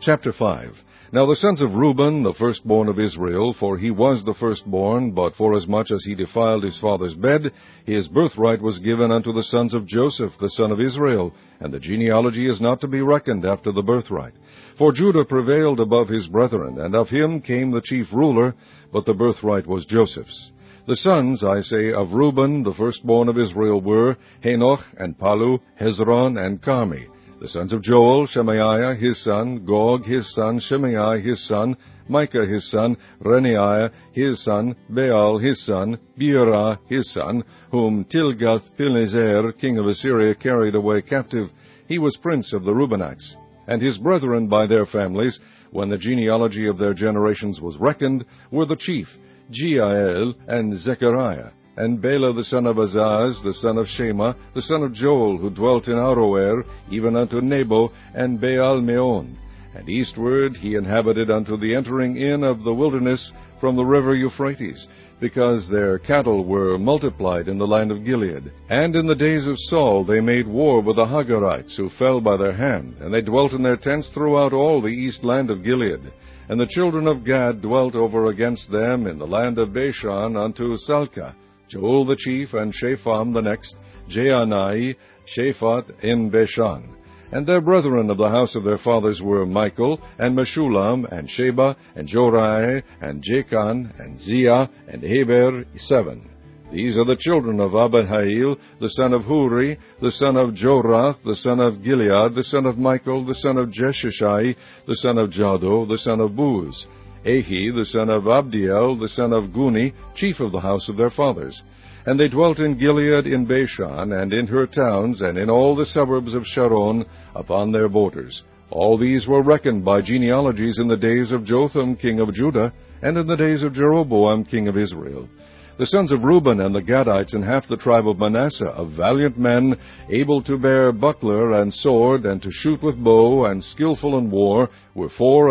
Chapter 5. Now the sons of Reuben, the firstborn of Israel, for he was the firstborn, but forasmuch as he defiled his father's bed, his birthright was given unto the sons of Joseph, the son of Israel, and the genealogy is not to be reckoned after the birthright. For Judah prevailed above his brethren, and of him came the chief ruler, but the birthright was Joseph's. The sons, I say, of Reuben, the firstborn of Israel, were Henoch, and Palu, Hezron, and Carmi. The sons of Joel, Shemaiah his son, Gog his son, Shimei his son, Micah his son, Renaiah his son, Baal his son, Beerah his son, whom Tilgath-Pilneser, king of Assyria, carried away captive. He was prince of the Reubenites. And his brethren by their families, when the genealogy of their generations was reckoned, were the chief, Jeiel and Zechariah, and Bela the son of Azaz, the son of Shema, the son of Joel, who dwelt in Aroer, even unto Nebo and Baal-meon. And eastward he inhabited unto the entering in of the wilderness from the river Euphrates, because their cattle were multiplied in the land of Gilead. And in the days of Saul they made war with the Hagarites, who fell by their hand, and they dwelt in their tents throughout all the east land of Gilead. And the children of Gad dwelt over against them in the land of Bashan unto Salcah, Joel the chief, and Shapham the next, Jeanai, Shaphat in Bashan. And their brethren of the house of their fathers were Michael, and Meshullam, and Sheba, and Jorai, and Jachan, and Ziah, and Heber, 7. These are the children of Abihail, the son of Huri, the son of Jorath, the son of Gilead, the son of Michael, the son of Jeshishai, the son of Jado, the son of Buz, Ahi, the son of Abdiel, the son of Guni, chief of the house of their fathers. And they dwelt in Gilead in Bashan, and in her towns, and in all the suburbs of Sharon, upon their borders. All these were reckoned by genealogies in the days of Jotham king of Judah, and in the days of Jeroboam king of Israel. The sons of Reuben and the Gadites and half the tribe of Manasseh, of valiant men, able to bear buckler and sword, and to shoot with bow, and skillful in war, were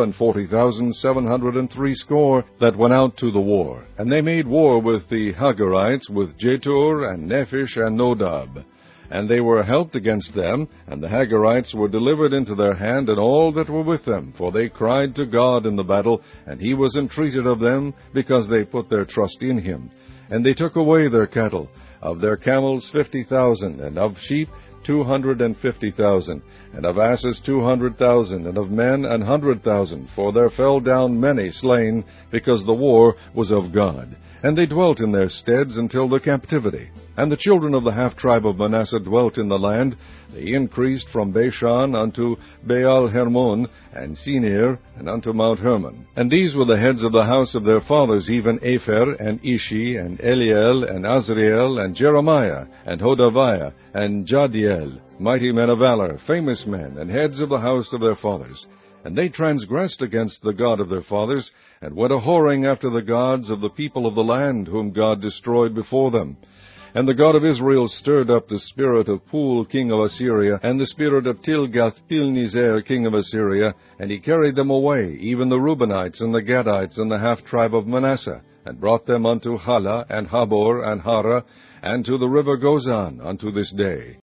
40,703 that went out to the war. And they made war with the Hagarites, with Jetur, and Nephish, and Nodab. And they were helped against them, and the Hagarites were delivered into their hand, and all that were with them, for they cried to God in the battle, and he was entreated of them, because they put their trust in him. And they took away their cattle, of their camels 50,000, and of sheep 250,000, and of asses 200,000, and of men 100,000, for there fell down many slain, because the war was of God. And they dwelt in their steads until the captivity. And the children of the half-tribe of Manasseh dwelt in the land. They increased from Bashan unto Baal-Hermon, and Sinir, and unto Mount Hermon. And these were the heads of the house of their fathers, even Epher, and Ishi, and Eliel, and Azriel, and Jeremiah, and Hodaviah, and Jadiel, mighty men of valor, famous men, and heads of the house of their fathers. And they transgressed against the God of their fathers, and went a-whoring after the gods of the people of the land, whom God destroyed before them. And the God of Israel stirred up the spirit of Pul, king of Assyria, and the spirit of Tilgath-Pilneser, king of Assyria, and he carried them away, even the Reubenites, and the Gadites, and the half-tribe of Manasseh, and brought them unto Hala, and Habor, and Hara, and to the river Gozan, unto this day.